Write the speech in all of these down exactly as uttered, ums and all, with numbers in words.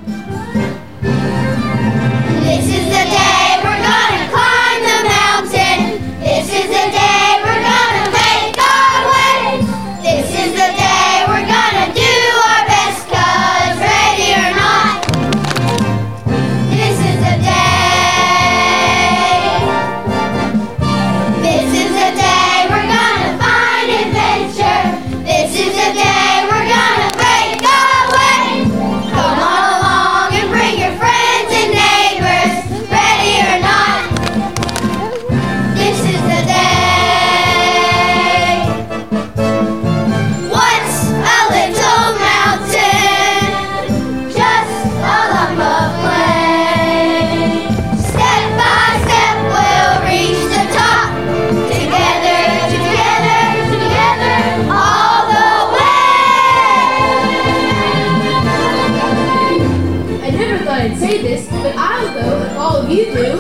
This is the day we're gonna climb the mountain. This is the day we're gonna make our way. This is the day we're gonna do our best, 'cause ready or not, this is the day. This is the day we're gonna find adventure. This is the day we're gonna break away. Come on along and bring your friends and neighbors. Ready or not, this is the day. What's a little mountain? Just a lump of clay. Step by step we'll reach the top. Together, together, together, all the way. I never thought I'd say this, but I'll go if all of you do.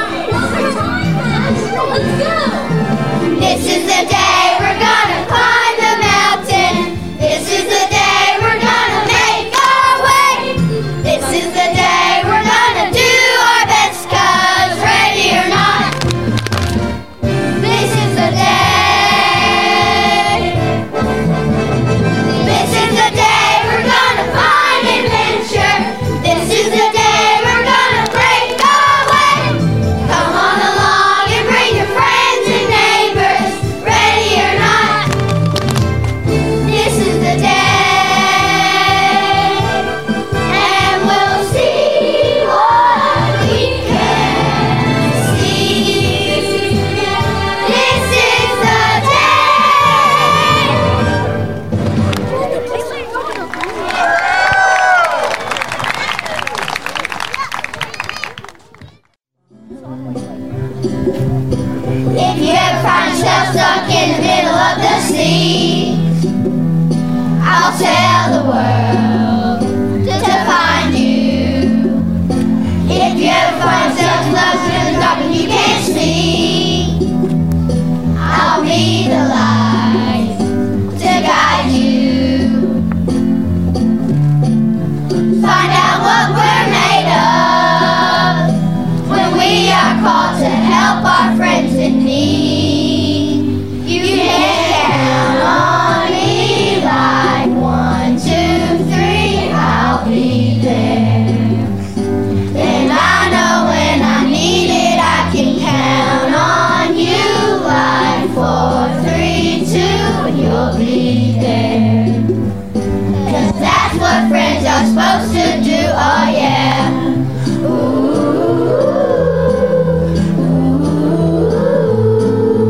Let's go! This is the day we're gonna climb the mountain. This is the day we're gonna make our way. This is the day we're gonna do our best, 'cause ready or not, this is the day. This is the day we're gonna find adventure. This is the day we're gonna break away. Come on along and bring your friends and neighbors. Ready or not, this is the day. And we'll see what we can see. This is the day. If you ever find yourself stuck in the middle of the sea, I'll tell the world to find you. If you ever find yourself stuck in the dark and you can't see, I'll be the light to guide you. Find out what we're made of when we are called to help our friends in need. You can count on me like one, two, three, I'll be there. And I know when I need it, I can count on you like four, three, two, and you'll be there. 'Cause that's what friends are supposed to do, oh yeah. Ooh, ooh, ooh.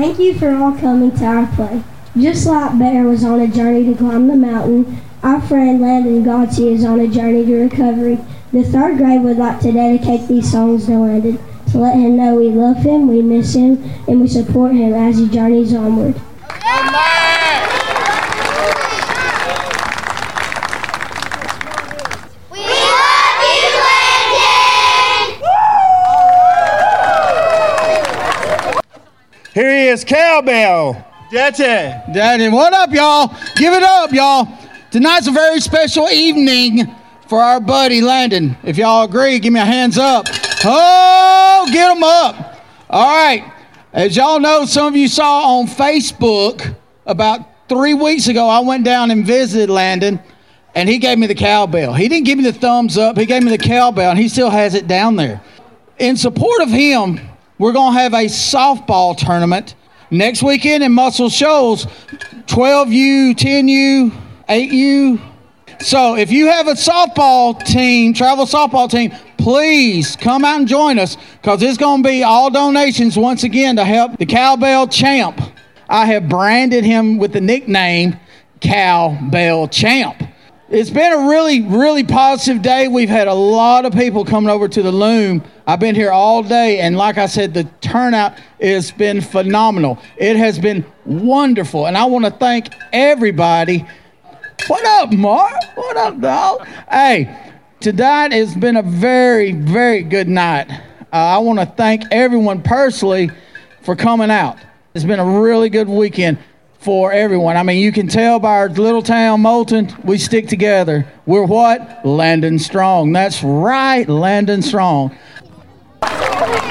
Thank you for all coming to our play. Just like Bear was on a journey to climb the mountain, our friend Landon Gauthier is on a journey to recovery. The third grade would like to dedicate these songs to Landon, to let him know we love him, we miss him, and we support him as he journeys onward. Here he is, Cowbell. Daddy. Daddy. What up, y'all? Give it up, y'all. Tonight's a very special evening for our buddy Landon. If y'all agree, give me a hands up. Oh, get them up. All right. As y'all know, some of you saw on Facebook about three weeks ago, I went down and visited Landon, and he gave me the cowbell. He didn't give me the thumbs up. He gave me the cowbell, and he still has it down there. In support of him, we're going to have a softball tournament next weekend in Muscle Shoals, twelve U, ten U, eight U. So if you have a softball team, travel softball team, please come out and join us because it's going to be all donations once again to help the Cowbell Champ. I have branded him with the nickname Cowbell Champ. It's been a really, really positive day. We've had a lot of people coming over to the Loom. I've been here all day, and like I said, the turnout has been phenomenal. It has been wonderful, and I want to thank everybody. What up, Mark? What up, dog? Hey, tonight has been a very, very good night. Uh, I want to thank everyone personally for coming out. It's been a really good weekend for everyone. I mean, you can tell by our little town, Moulton, we stick together. We're what? Landon Strong. That's right, Landon Strong.